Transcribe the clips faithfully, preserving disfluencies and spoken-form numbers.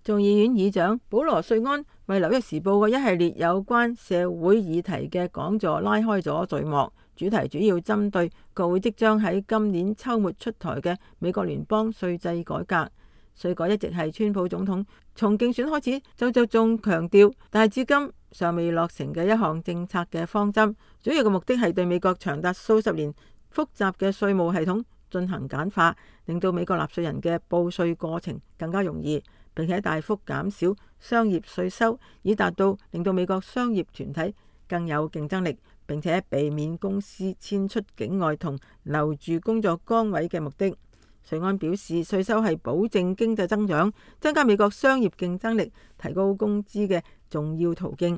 眾議院議長保羅瑞安為紐約時報嘅一系列有關社會議題嘅講座拉開咗序幕，主題主要針對國會即將喺今年秋末出台嘅美國聯邦稅制改革。稅改一直係川普總統從競選開始就着重強調，但係至今尚未落成嘅一項政策嘅方針，主要嘅目的係對美國長達數十年複雜嘅稅務系統進行簡化，令到美國納稅人嘅報稅過程更加容易，並且大幅減少商業稅收，以達到令到美國商業團體更有競爭力，並且避免公司遷出境外同留住工作崗位嘅目的。瑞安表示，稅收係保證經濟增長、增加美國商業競爭力、提高工資嘅重要途徑。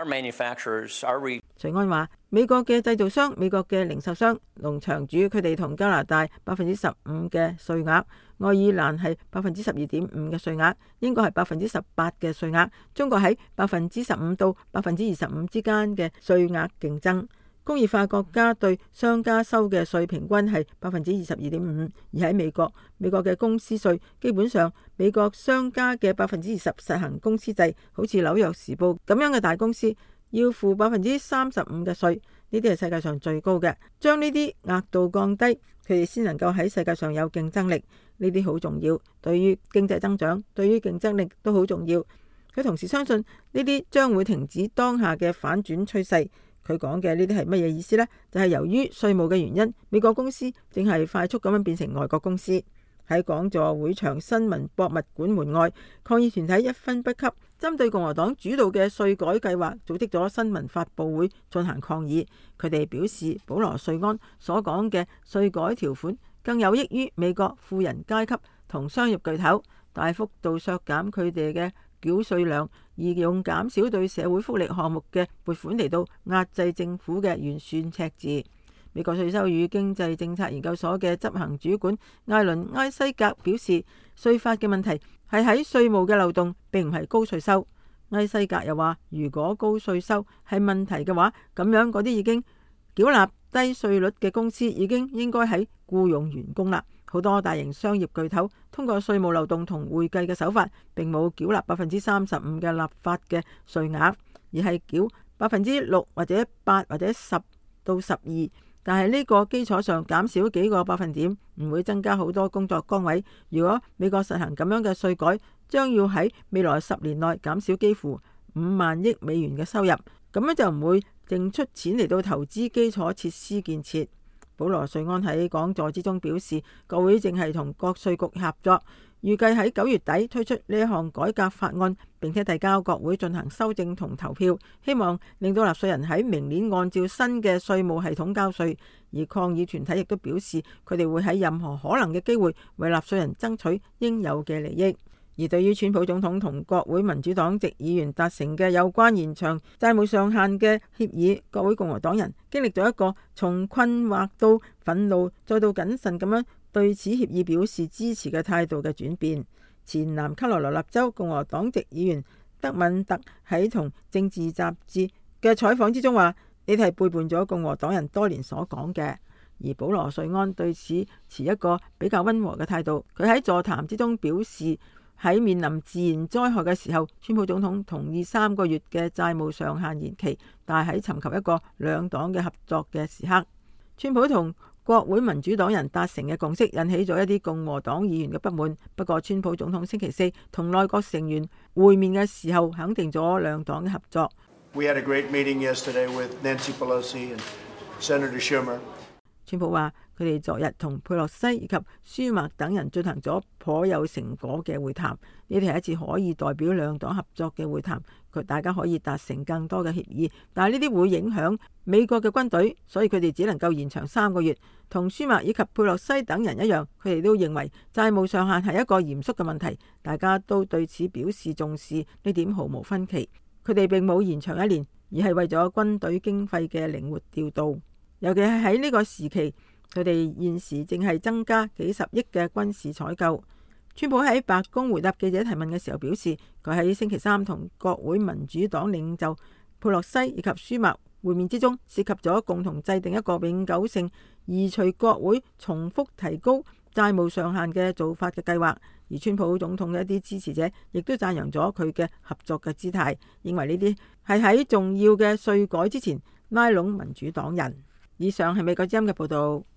瑞安話：美國嘅製造商、美國嘅零售商、農場主，佢哋同加拿大百分之十五嘅稅額，愛爾蘭係百分之十二點五嘅稅額，英國係百分之十八嘅稅額，中國喺百分之十五到百分之二十五之間嘅稅額競爭。工業化國家對商家收嘅稅平均係百分之二十二點五，而喺美國，美國嘅公司稅基本上美國商家嘅百分之二十實行公司制，好似紐約時報咁樣嘅大公司要付百分之三十五嘅稅，呢啲係世界上最高嘅。將呢啲額度降低，佢哋先能夠喺世界上有競爭力，呢啲好重要，對於經濟增長、對於競爭力都好重要。佢同時相信呢啲將會停止當下嘅反轉趨勢。佢講嘅呢啲係乜嘢意思呢？就係由於稅務嘅原因，美國公司正係快速咁樣變成外國公司。喺講座會場新聞博物館門外，抗議團體一分不給，針對共和黨主導嘅稅改計劃，組織咗新聞發佈會進行抗議。佢哋表示，保羅瑞安所講嘅稅改條款更有益於美國富人階級同商業巨頭，大幅度削減佢哋嘅繳稅量，而用減少對社會福利項目嘅撥款嚟到壓制政府嘅預算赤字。美國稅收與經濟政策研究所嘅執行主管艾倫埃西格表示，稅法嘅問題係喺稅務嘅漏洞，並唔係高稅收。埃西格又話，如果高稅收係問題嘅話，咁樣嗰啲已經繳納低稅率嘅公司已經應該喺僱用員工啦。好多大型商業巨頭通過稅務漏洞同會計嘅手法，並冇繳納百分之三十五嘅立法嘅稅額，而係繳百分之六或者八或者十到十二。但係呢個基礎上減少幾個百分點，唔會增加好多工作崗位。如果美國實行咁樣嘅稅改，將要喺未來十年內減少幾乎五萬億美元嘅收入，咁樣就唔會淨出錢嚟到投資基礎設施建設。保羅瑞安喺講座之中表示，國會正係同國稅局合作，預計喺九月底推出呢一項改革法案，並且提交國會進行修正同投票，希望令到納稅人喺明年按照新嘅稅務系統交稅。而抗議團體亦都表示，佢哋會喺任何可能嘅機會為納稅人爭取應有嘅利益。而對於川普總統同國會民主黨籍議員達成嘅有關延長債務上限嘅協議，國會共和黨人經歷咗一個從困惑到憤怒再到謹慎咁樣對此協議表示支持嘅態度嘅轉變。前南卡羅來納州共和黨籍議員德敏特喺同政治雜誌嘅採訪之中話：你哋係背叛咗共和黨人多年所講嘅。而保羅瑞安對此持一個比較溫和嘅態度，佢喺座談之中表示，喺面臨自然災害嘅時候，川普總統同意三個月嘅債務上限延期，但係喺尋求一個兩黨嘅合作嘅時刻，川普同國會民主黨人達成嘅共識引起咗一啲共和黨議員嘅不滿。不過，川普總統星期四同內閣成員會面嘅時候，肯定咗兩黨嘅合作。 We had a great meeting yesterday with Nancy Pelosi and Senator Schumer. 川普話：佢哋昨日同佩洛西以及舒默等人進行咗頗有成果嘅會談，呢啲係一次可以代表兩黨合作嘅會談，佢大家可以達成更多嘅協議。但係呢啲會影響美國嘅軍隊，所以佢哋只能夠延長三個月。同舒默以及佩洛西等人一樣，佢哋都認為債務上限係一個嚴肅嘅問題，大家都對此表示重視，呢點毫無分歧。佢哋並冇延長一年，而係為咗軍隊經費嘅靈活調度。尤其係喺呢個時期，佢哋現時正係增加幾十億嘅軍事採購。川普喺白宮回答記者提問嘅時候表示，佢喺星期三同國會民主黨領袖佩洛西以及舒默會面之中，涉及咗共同制定一個永久性移除國會重複提高債務上限嘅做法嘅計劃， 而川普總統嘅一啲支持者亦都讚揚咗佢嘅合作嘅姿態，認為呢啲係喺重要嘅稅改之前拉攏民主黨人。以上係美國之音嘅報道。